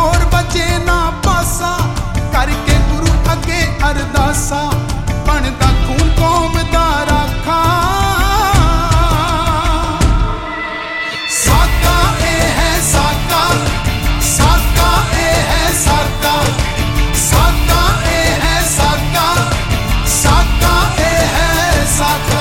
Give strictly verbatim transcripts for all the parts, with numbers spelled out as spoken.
होर बचे ना पासा करके गुरु अगे अरदासा बनदा खून कौम दा राखा साका ए है साका साका ए है साका साका ए है साका साका ए है साका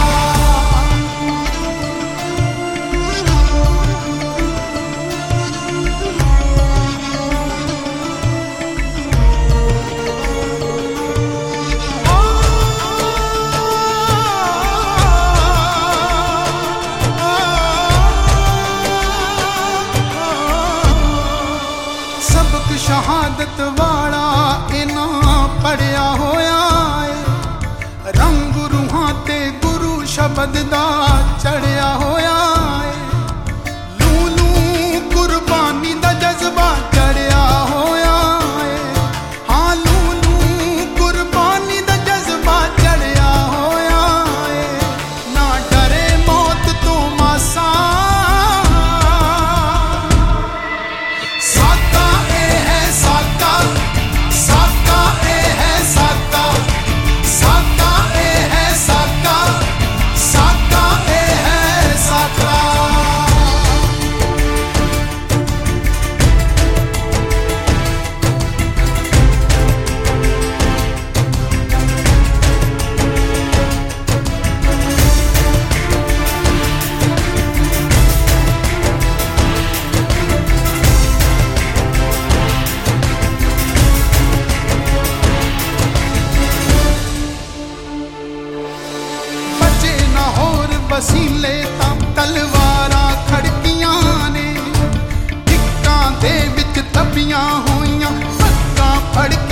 शहादत वाला इना पढ़िया होया है रंग रूहां ते गुरु शब्द दा चढ़िया होया है लू लू कुर्बानी दा जज्बा चढ़िया होया है हाँ लू लू कुर्बानी दा जज्बा चढ़िया होया है ना डरे मौत तो मासा साका ए है साका साका ए है साका साका ए है साका साका ए है साका वसीले तां तलवारां खड़कियां ने हिक्कां दे विच दबियां होइयां हक्कां फड़